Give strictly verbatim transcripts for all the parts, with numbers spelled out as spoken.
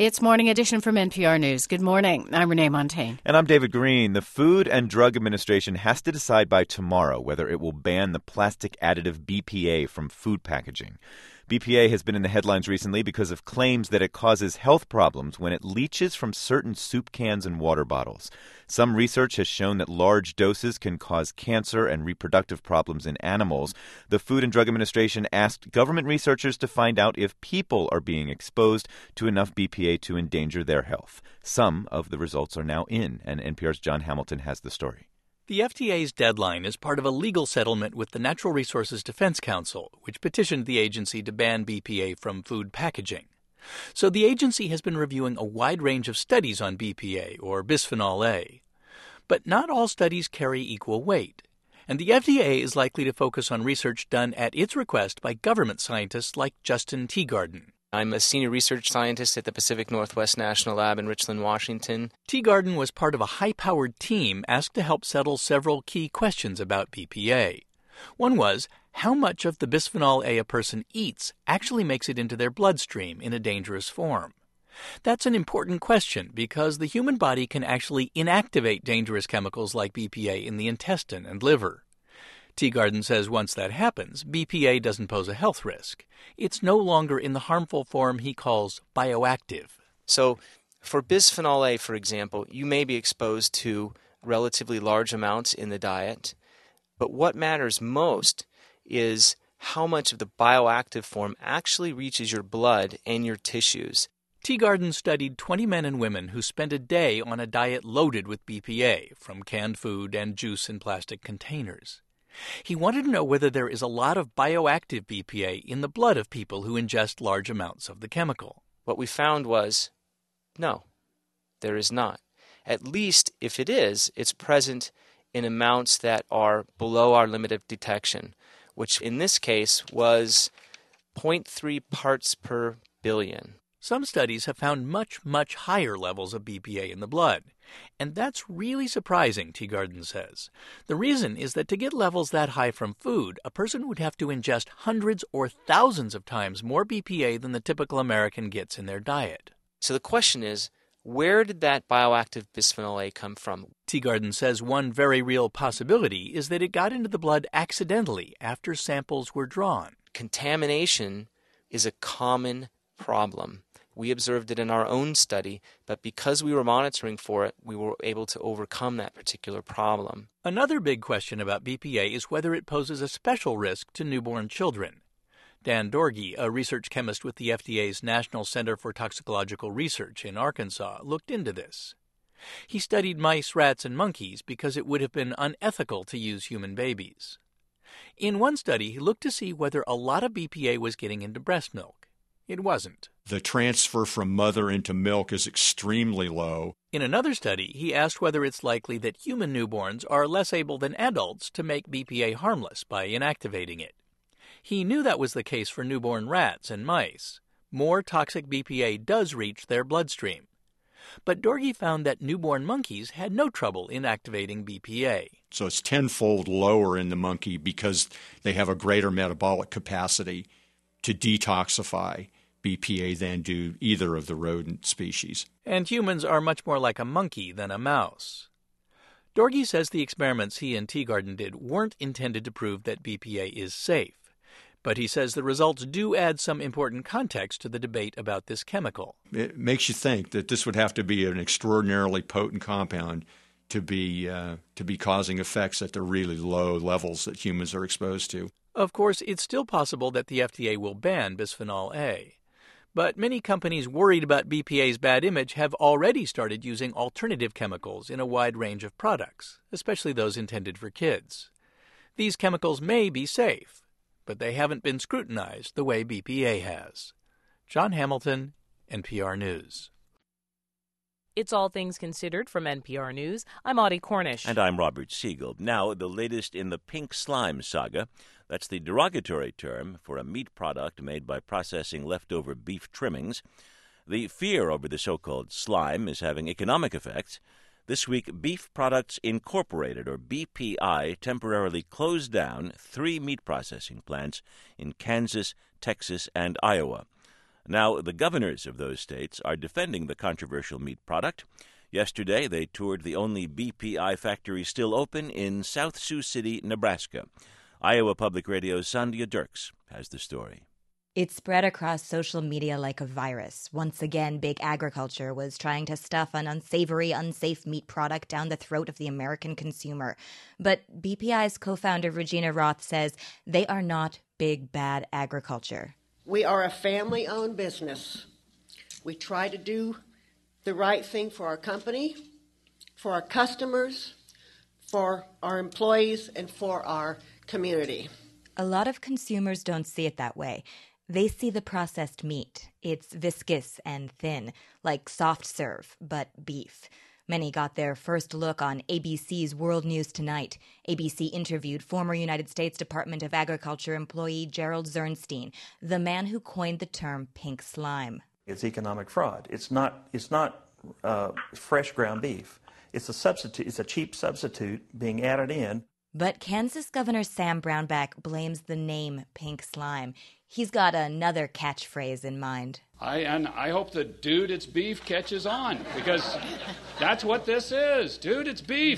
It's Morning Edition from N P R News. Good morning. I'm Renee Montaigne. And I'm David Green. The Food and Drug Administration has to decide by tomorrow whether it will ban the plastic additive B P A from food packaging. B P A has been in the headlines recently because of claims that it causes health problems when it leaches from certain soup cans and water bottles. Some research has shown that large doses can cause cancer and reproductive problems in animals. The Food and Drug Administration asked government researchers to find out if people are being exposed to enough B P A to endanger their health. Some of the results are now in, and N P R's John Hamilton has the story. The F D A's deadline is part of a legal settlement with the Natural Resources Defense Council, which petitioned the agency to ban B P A from food packaging. So the agency has been reviewing a wide range of studies on B P A, or bisphenol A. But not all studies carry equal weight, and the F D A is likely to focus on research done at its request by government scientists like Justin Teagarden. I'm a senior research scientist at the Pacific Northwest National Lab in Richland, Washington. Teagarden was part of a high-powered team asked to help settle several key questions about B P A. One was, how much of the bisphenol A a person eats actually makes it into their bloodstream in a dangerous form? That's an important question because the human body can actually inactivate dangerous chemicals like B P A in the intestine and liver. Teagarden says once that happens, B P A doesn't pose a health risk. It's no longer in the harmful form he calls bioactive. So for bisphenol A, for example, you may be exposed to relatively large amounts in the diet, but what matters most is how much of the bioactive form actually reaches your blood and your tissues. Teagarden studied twenty men and women who spent a day on a diet loaded with B P A from canned food and juice in plastic containers. He wanted to know whether there is a lot of bioactive B P A in the blood of people who ingest large amounts of the chemical. What we found was, no, there is not. At least if it is, it's present in amounts that are below our limit of detection, which in this case was zero point three parts per billion. Some studies have found much, much higher levels of B P A in the blood. And that's really surprising, Teagarden says. The reason is that to get levels that high from food, a person would have to ingest hundreds or thousands of times more B P A than the typical American gets in their diet. So the question is, where did that bioactive bisphenol A come from? Teagarden says one very real possibility is that it got into the blood accidentally after samples were drawn. Contamination is a common problem. We observed it in our own study, but because we were monitoring for it, we were able to overcome that particular problem. Another big question about B P A is whether it poses a special risk to newborn children. Dan Dorgy, a research chemist with the F D A's National Center for Toxicological Research in Arkansas, looked into this. He studied mice, rats, and monkeys because it would have been unethical to use human babies. In one study, he looked to see whether a lot of B P A was getting into breast milk. It wasn't. The transfer from mother into milk is extremely low. In another study, he asked whether it's likely that human newborns are less able than adults to make B P A harmless by inactivating it. He knew that was the case for newborn rats and mice. More toxic B P A does reach their bloodstream. But Dorgy found that newborn monkeys had no trouble inactivating B P A. So it's tenfold lower in the monkey because they have a greater metabolic capacity to detoxify B P A than do either of the rodent species. And humans are much more like a monkey than a mouse. Dorgy says the experiments he and Teagarden did weren't intended to prove that B P A is safe. But he says the results do add some important context to the debate about this chemical. It makes you think that this would have to be an extraordinarily potent compound to be uh, to be causing effects at the really low levels that humans are exposed to. Of course, it's still possible that the F D A will ban bisphenol A. But many companies worried about B P A's bad image have already started using alternative chemicals in a wide range of products, especially those intended for kids. These chemicals may be safe, but they haven't been scrutinized the way B P A has. John Hamilton, N P R News. It's All Things Considered from N P R News. I'm Audie Cornish. And I'm Robert Siegel. Now, the latest in the pink slime saga. That's the derogatory term for a meat product made by processing leftover beef trimmings. The fear over the so-called slime is having economic effects. This week, Beef Products Incorporated, or B P I, temporarily closed down three meat processing plants in Kansas, Texas, and Iowa. Now, the governors of those states are defending the controversial meat product. Yesterday, they toured the only B P I factory still open in South Sioux City, Nebraska. Iowa Public Radio's Sandhya Dirks has the story. It spread across social media like a virus. Once again, big agriculture was trying to stuff an unsavory, unsafe meat product down the throat of the American consumer. But B P I's co-founder Regina Roth says they are not big, bad agriculture. We are a family-owned business. We try to do the right thing for our company, for our customers, for our employees, and for our community. A lot of consumers don't see it that way. They see the processed meat. It's viscous and thin, like soft serve, but beef. Many got their first look on A B C's World News Tonight. A B C interviewed former United States Department of Agriculture employee Gerald Zernstein, the man who coined the term pink slime. It's economic fraud. It's not. It's not uh, fresh ground beef. It's a substitute. It's a cheap substitute being added in. But Kansas Governor Sam Brownback blames the name pink slime. He's got another catchphrase in mind. I and I hope the dude, it's beef catches on, because that's what this is. Dude, it's beef.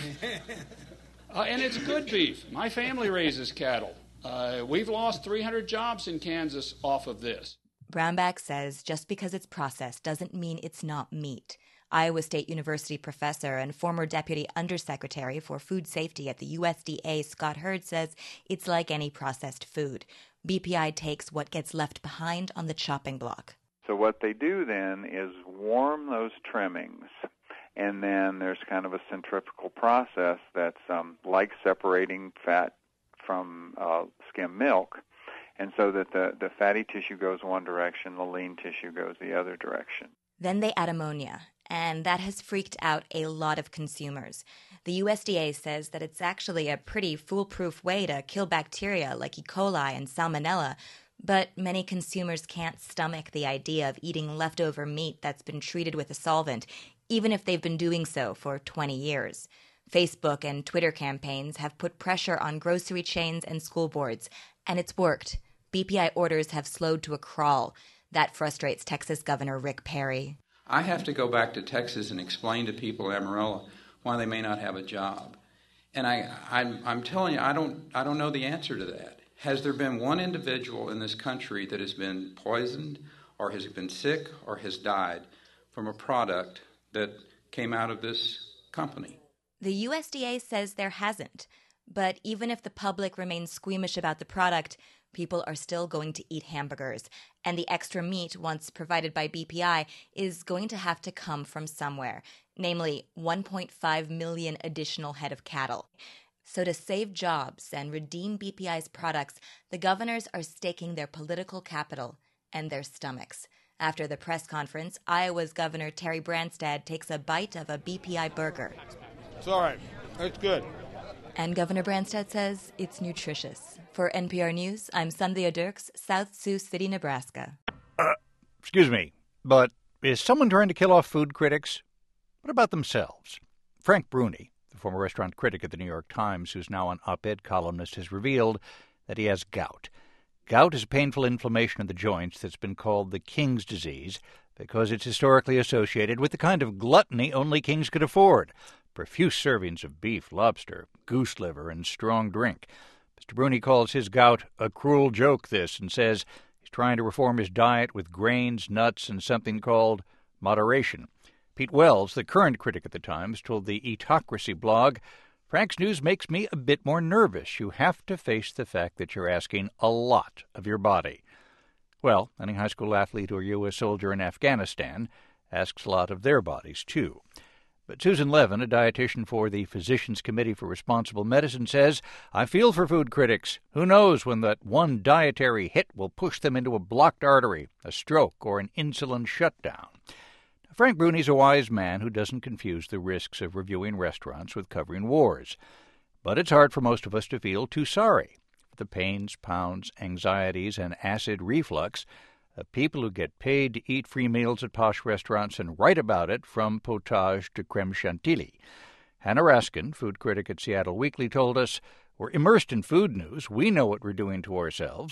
Uh, and it's good beef. My family raises cattle. Uh, we've lost three hundred jobs in Kansas off of this. Brownback says just because it's processed doesn't mean it's not meat. Iowa State University professor and former deputy undersecretary for food safety at the U S D A, Scott Hurd, says it's like any processed food. B P I takes what gets left behind on the chopping block. So what they do then is warm those trimmings, and then there's kind of a centrifugal process that's um, like separating fat from uh, skim milk, and so that the, the fatty tissue goes one direction, the lean tissue goes the other direction. Then they add ammonia, and that has freaked out a lot of consumers. The U S D A says that it's actually a pretty foolproof way to kill bacteria like E. coli and Salmonella, but many consumers can't stomach the idea of eating leftover meat that's been treated with a solvent, even if they've been doing so for twenty years. Facebook and Twitter campaigns have put pressure on grocery chains and school boards, and it's worked. B P I orders have slowed to a crawl. That frustrates Texas Governor Rick Perry. I have to go back to Texas and explain to people in Amarillo why they may not have a job. And I, I'm, I'm telling you, I don't, I don't know the answer to that. Has there been one individual in this country that has been poisoned or has been sick or has died from a product that came out of this company? The U S D A says there hasn't. But even if the public remains squeamish about the product, people are still going to eat hamburgers. And the extra meat, once provided by B P I, is going to have to come from somewhere, namely one point five million additional head of cattle. So to save jobs and redeem B P I's products, the governors are staking their political capital and their stomachs. After the press conference, Iowa's Governor Terry Branstad takes a bite of a B P I burger. It's all right. It's good. And Governor Branstad says it's nutritious. For N P R News, I'm Sandhya Dirks, South Sioux City, Nebraska. Uh, excuse me, but is someone trying to kill off food critics? What about themselves? Frank Bruni, the former restaurant critic at the New York Times, who's now an op-ed columnist, has revealed that he has gout. Gout is a painful inflammation of the joints that's been called the king's disease because it's historically associated with the kind of gluttony only kings could afford. Profuse servings of beef, lobster, goose liver, and strong drink. Mister Bruni calls his gout a cruel joke, this, and says he's trying to reform his diet with grains, nuts, and something called moderation. Pete Wells, the current critic at the Times, told the Eatocracy blog, Frank's news makes me a bit more nervous. You have to face the fact that you're asking a lot of your body. Well, any high school athlete or U S soldier in Afghanistan asks a lot of their bodies, too. But Susan Levin, a dietitian for the Physicians Committee for Responsible Medicine, says, I feel for food critics. Who knows when that one dietary hit will push them into a blocked artery, a stroke, or an insulin shutdown. Frank Bruni's a wise man who doesn't confuse the risks of reviewing restaurants with covering wars. But it's hard for most of us to feel too sorry for the pains, pounds, anxieties, and acid reflux of people who get paid to eat free meals at posh restaurants and write about it from potage to creme chantilly. Hannah Raskin, food critic at Seattle Weekly, told us, we're immersed in food news. We know what we're doing to ourselves.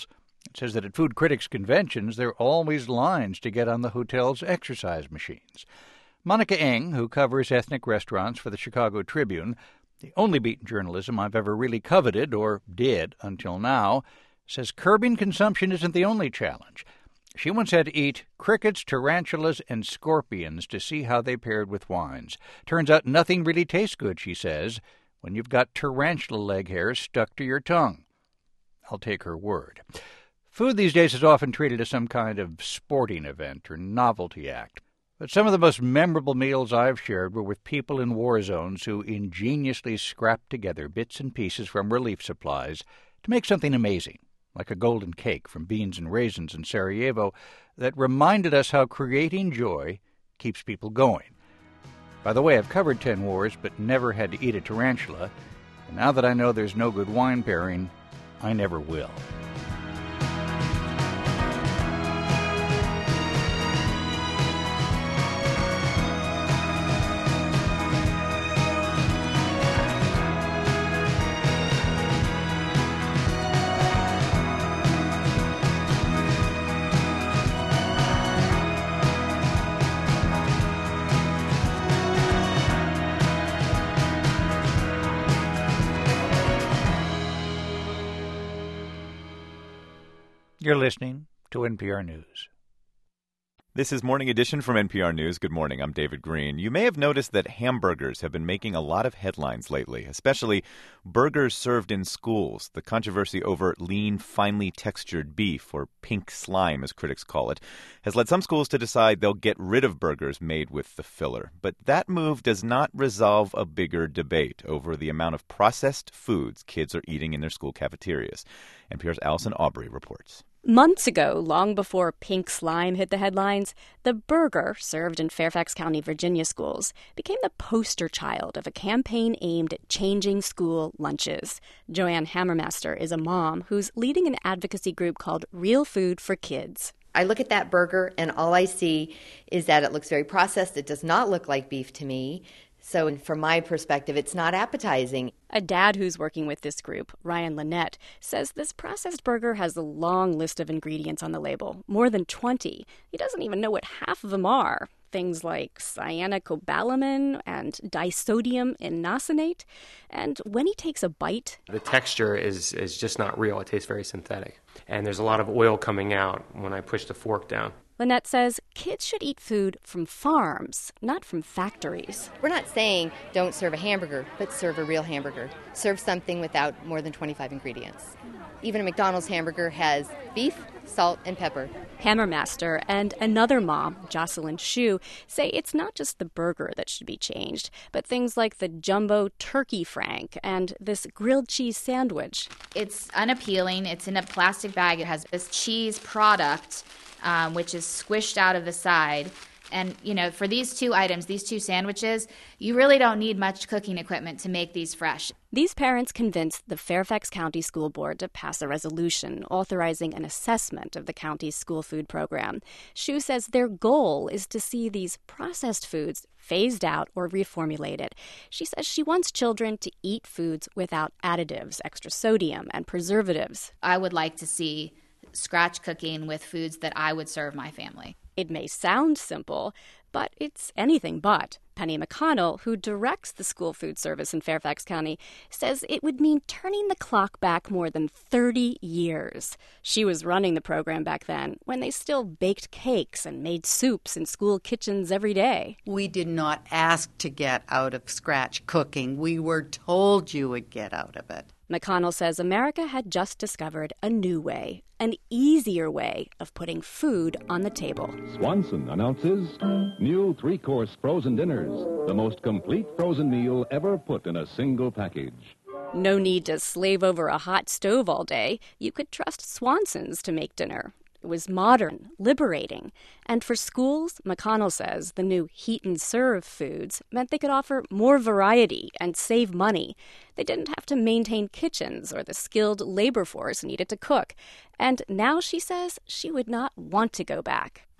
It says that at food critics conventions, there are always lines to get on the hotel's exercise machines. Monica Eng, who covers ethnic restaurants for the Chicago Tribune, the only beat in journalism I've ever really coveted, or did until now, says curbing consumption isn't the only challenge. She once had to eat crickets, tarantulas, and scorpions to see how they paired with wines. Turns out nothing really tastes good, she says, when you've got tarantula leg hairs stuck to your tongue. I'll take her word. Food these days is often treated as some kind of sporting event or novelty act. But some of the most memorable meals I've shared were with people in war zones who ingeniously scrapped together bits and pieces from relief supplies to make something amazing, like a golden cake from Beans and Raisins in Sarajevo that reminded us how creating joy keeps people going. By the way, I've covered ten wars but never had to eat a tarantula, and now that I know there's no good wine pairing, I never will. You're listening to N P R News. This is Morning Edition from N P R News. Good morning. I'm David Green. You may have noticed that hamburgers have been making a lot of headlines lately, especially burgers served in schools. The controversy over lean, finely textured beef, or pink slime as critics call it, has led some schools to decide they'll get rid of burgers made with the filler. But that move does not resolve a bigger debate over the amount of processed foods kids are eating in their school cafeterias. N P R's Allison Aubrey reports. Months ago, long before pink slime hit the headlines, the burger served in Fairfax County, Virginia schools became the poster child of a campaign aimed at changing school lunches. Joanne Hammermaster is a mom who's leading an advocacy group called Real Food for Kids. I look at that burger and all I see is that it looks very processed. It does not look like beef to me. So from my perspective, it's not appetizing. A dad who's working with this group, Ryan Lynette, says this processed burger has a long list of ingredients on the label, more than twenty. He doesn't even know what half of them are. Things like cyanocobalamin and disodium inosinate. And when he takes a bite... The texture is, is just not real. It tastes very synthetic. And there's a lot of oil coming out when I push the fork down. Lynette says kids should eat food from farms, not from factories. We're not saying don't serve a hamburger, but serve a real hamburger. Serve something without more than twenty-five ingredients. Even a McDonald's hamburger has beef, salt, and pepper. Hammermaster and another mom, Jocelyn Shu, say it's not just the burger that should be changed, but things like the jumbo turkey frank and this grilled cheese sandwich. It's unappealing. It's in a plastic bag. It has this cheese product, Um, which is squished out of the side. And, you know, for these two items, these two sandwiches, you really don't need much cooking equipment to make these fresh. These parents convinced the Fairfax County School Board to pass a resolution authorizing an assessment of the county's school food program. Shu says their goal is to see these processed foods phased out or reformulated. She says she wants children to eat foods without additives, extra sodium, and preservatives. I would like to see scratch cooking with foods that I would serve my family. It may sound simple, but it's anything but. Penny McConnell, who directs the school food service in Fairfax County, says it would mean turning the clock back more than thirty years. She was running the program back then when they still baked cakes and made soups in school kitchens every day. We did not ask to get out of scratch cooking. We were told you would get out of it. McConnell says America had just discovered a new way, an easier way of putting food on the table. Swanson announces new three-course frozen dinners, the most complete frozen meal ever put in a single package. No need to slave over a hot stove all day. You could trust Swanson's to make dinner. It was modern, liberating. And for schools, McConnell says the new heat and serve foods meant they could offer more variety and save money. They didn't have to maintain kitchens or the skilled labor force needed to cook. And now she says she would not want to go back.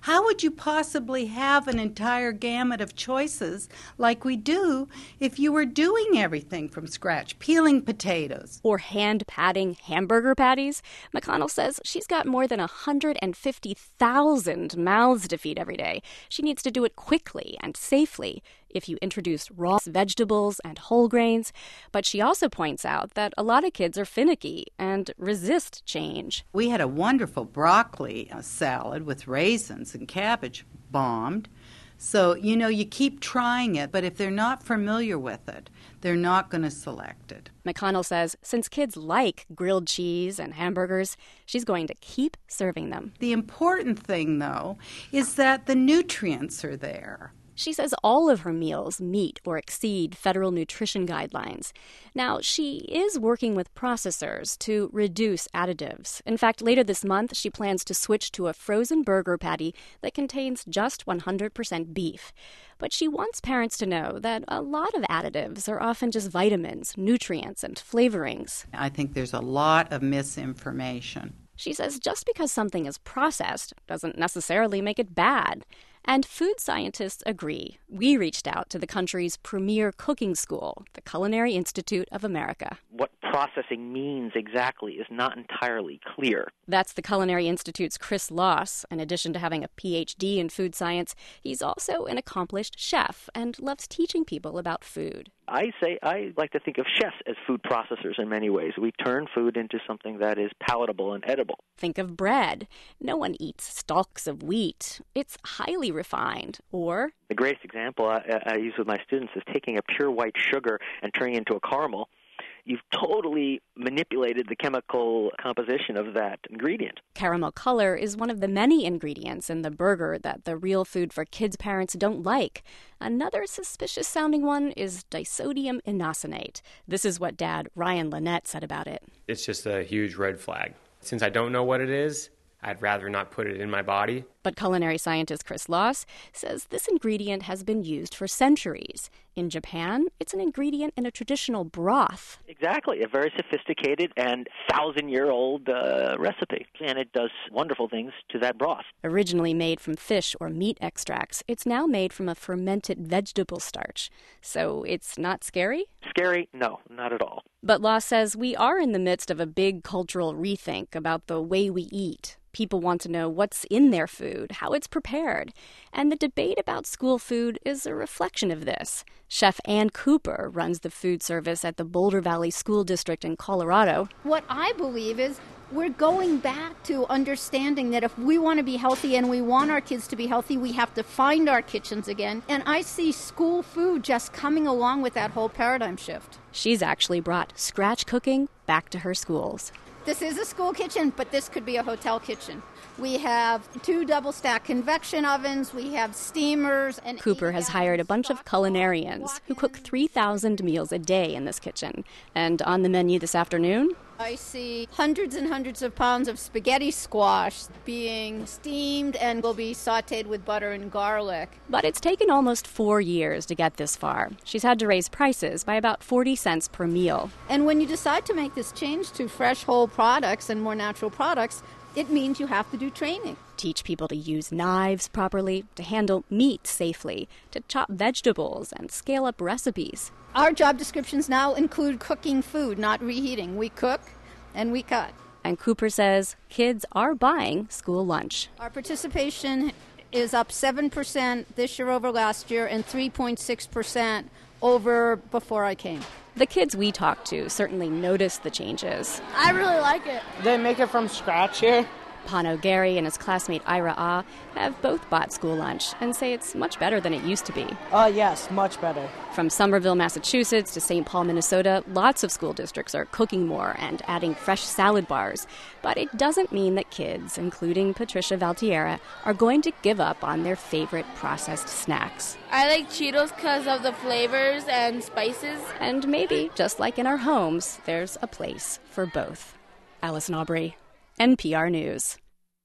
How would you possibly have an entire gamut of choices like we do if you were doing everything from scratch, peeling potatoes? Or hand patting hamburger patties? McConnell says she's got more than one hundred fifty thousand mouths to feed every day. She needs to do it quickly and safely if you introduce raw vegetables and whole grains. But she also points out that a lot of kids are finicky and resist change. We had a wonderful broccoli salad with raisins and cabbage, bombed. So, you know, you keep trying it, but if they're not familiar with it, they're not going to select it. McConnell says since kids like grilled cheese and hamburgers, she's going to keep serving them. The important thing, though, is that the nutrients are there. She says all of her meals meet or exceed federal nutrition guidelines. Now, she is working with processors to reduce additives. In fact, later this month, she plans to switch to a frozen burger patty that contains just one hundred percent beef. But she wants parents to know that a lot of additives are often just vitamins, nutrients, and flavorings. I think there's a lot of misinformation. She says just because something is processed doesn't necessarily make it bad. And food scientists agree. We reached out to the country's premier cooking school, the Culinary Institute of America. What processing means exactly is not entirely clear. That's the Culinary Institute's Chris Loss. In addition to having a P H D in food science, he's also an accomplished chef and loves teaching people about food. I say I like to think of chefs as food processors in many ways. We turn food into something that is palatable and edible. Think of bread. No one eats stalks of wheat. It's highly refined. Or the greatest example I, I use with my students is taking a pure white sugar and turning it into a caramel. You've totally manipulated the chemical composition of that ingredient. Caramel color is one of the many ingredients in the burger that the Real Food for Kids parents don't like. Another suspicious-sounding one is disodium inosinate. This is what Dad Ryan Lynette said about it. It's just a huge red flag. Since I don't know what it is, I'd rather not put it in my body. But culinary scientist Chris Loss says this ingredient has been used for centuries. In Japan, it's an ingredient in a traditional broth. Exactly, a very sophisticated and thousand-year-old uh, recipe. And it does wonderful things to that broth. Originally made from fish or meat extracts, it's now made from a fermented vegetable starch. So it's not scary? Scary? No, not at all. But Loss says we are in the midst of a big cultural rethink about the way we eat. People want to know what's in their food, how it's prepared. And the debate about school food is a reflection of this. Chef Ann Cooper runs the food service at the Boulder Valley School District in Colorado. What I believe is we're going back to understanding that if we want to be healthy and we want our kids to be healthy, we have to find our kitchens again. And I see school food just coming along with that whole paradigm shift. She's actually brought scratch cooking back to her schools. This is a school kitchen, but this could be a hotel kitchen. We have two double-stack convection ovens. We have steamers. And Cooper has hired a bunch of culinarians who cook three thousand meals a day in this kitchen. And on the menu this afternoon, I see hundreds and hundreds of pounds of spaghetti squash being steamed and will be sautéed with butter and garlic. But it's taken almost four years to get this far. She's had to raise prices by about forty cents per meal. And when you decide to make this change to fresh, whole products and more natural products, it means you have to do training. Teach people to use knives properly, to handle meat safely, to chop vegetables and scale up recipes. Our job descriptions now include cooking food, not reheating. We cook and we cut. And Cooper says kids are buying school lunch. Our participation is up seven percent this year over last year and three point six percent over before I came. The kids we talked to certainly noticed the changes. I really like it. They make it from scratch here. Pano Gary and his classmate Ira Ah have both bought school lunch and say it's much better than it used to be. Oh, uh, yes, much better. From Somerville, Massachusetts to Saint Paul, Minnesota, lots of school districts are cooking more and adding fresh salad bars. But it doesn't mean that kids, including Patricia Valtierra, are going to give up on their favorite processed snacks. I like Cheetos because of the flavors and spices. And maybe, just like in our homes, there's a place for both. Allison Aubrey, N P R News.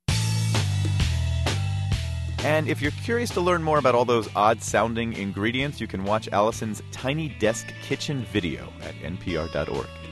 And if you're curious to learn more about all those odd-sounding ingredients, you can watch Allison's Tiny Desk Kitchen video at N P R dot org.